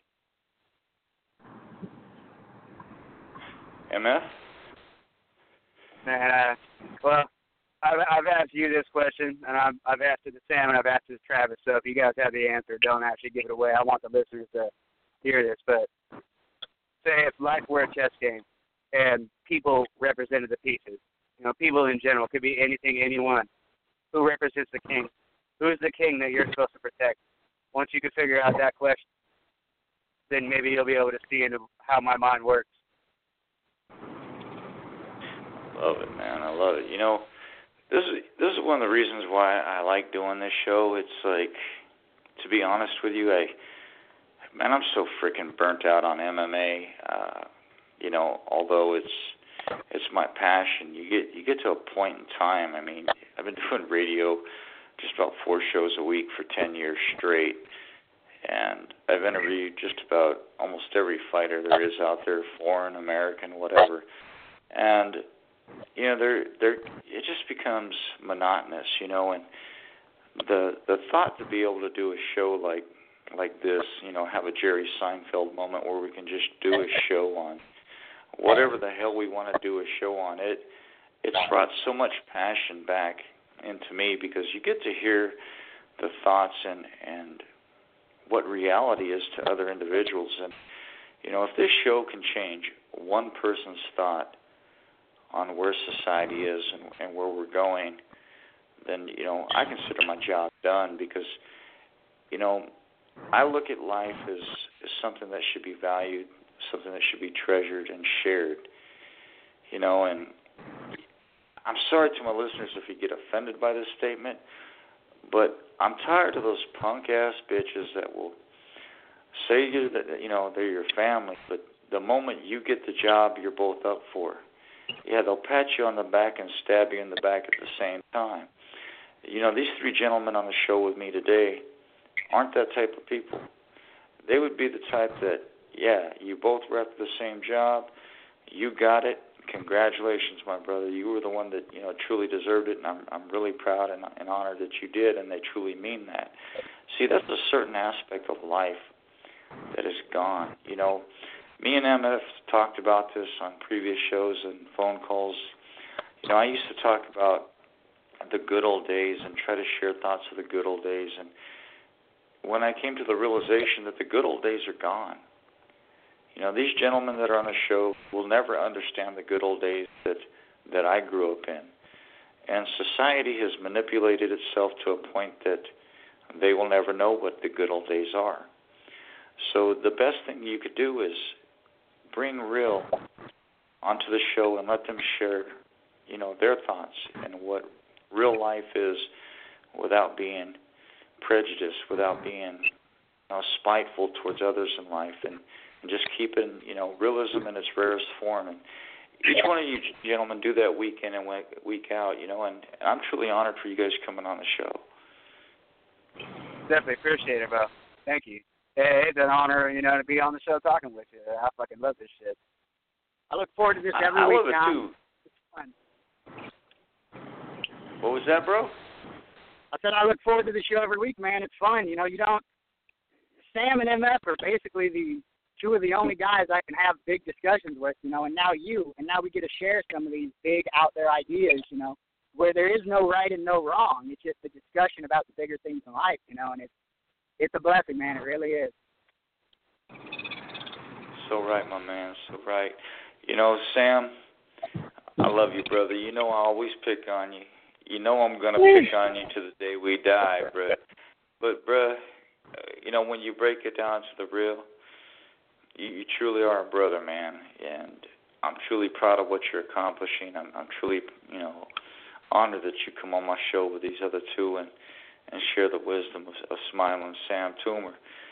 MF? Man, well, I've asked you this question, and I've asked it to Sam, and I've asked it to Travis. So if you guys have the answer, don't actually give it away. I want the listeners to hear this. But say if life were a chess game, and people represented the pieces. You know, people in general, could be anything, anyone. Who represents the king? Who is the king that you're supposed to protect? Once you can figure out that question, then maybe you'll be able to see into how my mind works. Love it, man. I love it. You know, this is one of the reasons why I like doing this show. It's like, to be honest with you, I'm so freaking burnt out on MMA. You know, although it's my passion, you get to a point in time. I mean, I've been doing radio just about 4 shows a week for 10 years straight, and I've interviewed just about almost every fighter there is out there, foreign, American, whatever. And you know, it just becomes monotonous, you know, and the thought to be able to do a show like this, you know, have a Jerry Seinfeld moment where we can just do a show on whatever the hell we want to do a show on, it's brought so much passion back into me, because you get to hear the thoughts and what reality is to other individuals. And, you know, if this show can change one person's thought on where society is and where we're going, then, you know, I consider my job done, because, you know, I look at life as something that should be valued, something that should be treasured and shared, you know. And I'm sorry to my listeners if you get offended by this statement, but I'm tired of those punk-ass bitches that will say that, you know, they're your family, but the moment you get the job you're both up for, yeah, they'll pat you on the back and stab you in the back at the same time. You know, these 3 gentlemen on the show with me today aren't that type of people. They would be the type that, yeah, you both rep the same job, you got it, congratulations, my brother. You were the one that, you know, truly deserved it, and I'm really proud and honored that you did, and they truly mean that. See, that's a certain aspect of life that is gone. You know, me and MF talked about this on previous shows and phone calls. You know, I used to talk about the good old days and try to share thoughts of the good old days, and when I came to the realization that the good old days are gone. You know, these gentlemen that are on the show will never understand the good old days that I grew up in. And society has manipulated itself to a point that they will never know what the good old days are. So the best thing you could do is bring real onto the show and let them share, you know, their thoughts and what real life is, without being prejudiced, without being, you know, spiteful towards others in life, and just keeping, you know, realism in its rarest form. And each one of you gentlemen do that week in and week out, you know, and I'm truly honored for you guys coming on the show. Definitely appreciate it, bro. Thank you. Hey, it's an honor, you know, to be on the show talking with you. I fucking love this shit. I look forward to this every week. I love it, too. It's fun. What was that, bro? I said I look forward to the show every week, man. It's fun. You know, Sam and MF are basically the 2 of the only guys I can have big discussions with, you know, and now we get to share some of these big out there ideas, you know, where there is no right and no wrong. It's just a discussion about the bigger things in life, you know, and it's a blessing, man. It really is. So right, my man, so right. You know, Sam, I love you, brother. You know I always pick on you. You know I'm gonna pick on you to the day we die, bruh. But bruh, when you break it down to the real, you truly are a brother, man. And I'm truly proud of what you're accomplishing. I'm truly, honored that you come on my show with these other two and share the wisdom of Smiling Sam Toomer.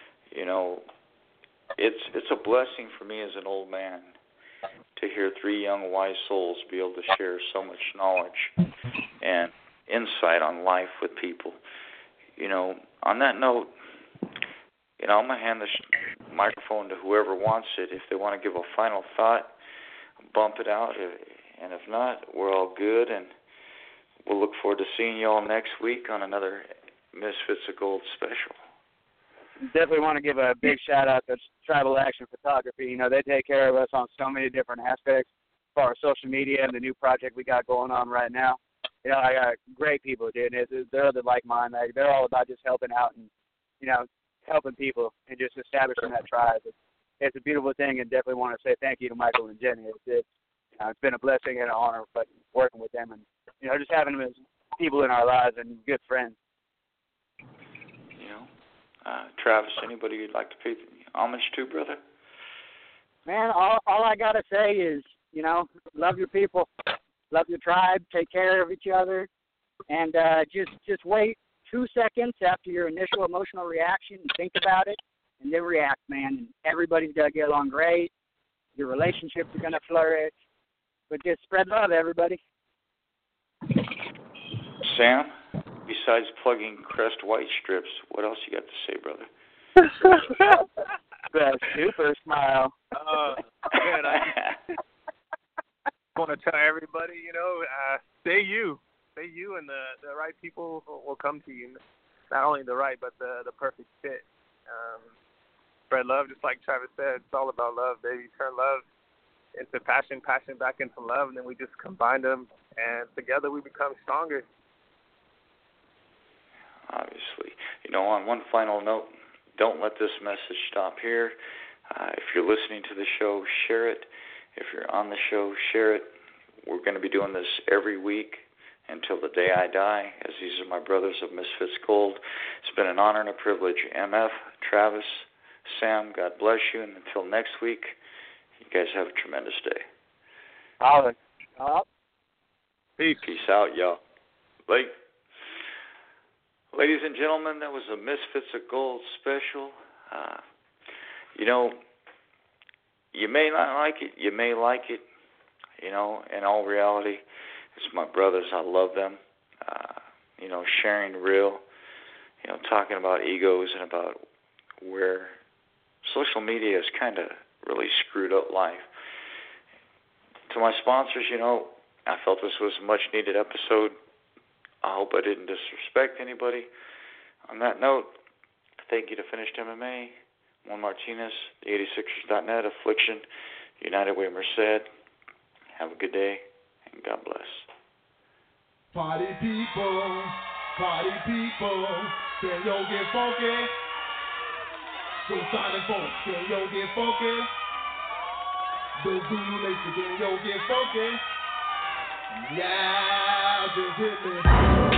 It's a blessing for me as an old man to hear three young, wise souls be able to share so much knowledge and insight on life with people. On that note, I'm going to hand the microphone to whoever wants it. If they want to give a final thought, bump it out. And if not, we're all good. And we'll look forward to seeing you all next week on another Misfits of Gold special. Definitely want to give a big shout-out to Tribal Action Photography. They take care of us on so many different aspects for our social media and the new project we got going on right now. I got great people doing it. They're like mine. They're all about just helping out and, helping people and just establishing that tribe. It's a beautiful thing, and definitely want to say thank you to Michael and Jenny. It's been a blessing and an honor working with them and, just having them as people in our lives and good friends. Travis, anybody you'd like to pay homage to, brother? Man, all I got to say is, love your people, love your tribe, take care of each other, and just wait 2 seconds after your initial emotional reaction and think about it, and then react, man. And everybody's going to get along great. Your relationships are going to flourish. But just spread love, everybody. Sam, besides plugging Crest White strips, what else you got to say, brother? That super smile. Man, I want to tell everybody, stay you. Stay you, and the right people will come to you. Not only the right, but the perfect fit. Spread love, just like Travis said. It's all about love, baby. Turn love into passion back into love, and then we just combine them, and together we become stronger. Obviously. On one final note, don't let this message stop here. If you're listening to the show, share it. If you're on the show, share it. We're going to be doing this every week until the day I die, as these are my brothers of Misfits Gold. It's been an honor and a privilege. MF, Travis, Sam, God bless you. And until next week, you guys have a tremendous day. Olive. Peace out, y'all. Late. Ladies and gentlemen, that was a Misfits of Gold special. You may not like it. You may like it. In all reality, it's my brothers. I love them. Sharing real. Talking about egos and about where social media has kind of really screwed up life. To my sponsors, I felt this was a much-needed episode. I hope I didn't disrespect anybody. On that note, thank you to Finished MMA, Juan Martinez, the 86ers.net, Affliction, United Way Merced. Have a good day, and God bless. Party people, can yo get funky? So Sonic Funk, can yo get funky? The Zulu Nation, can yo get funky? Yeah, just hit me.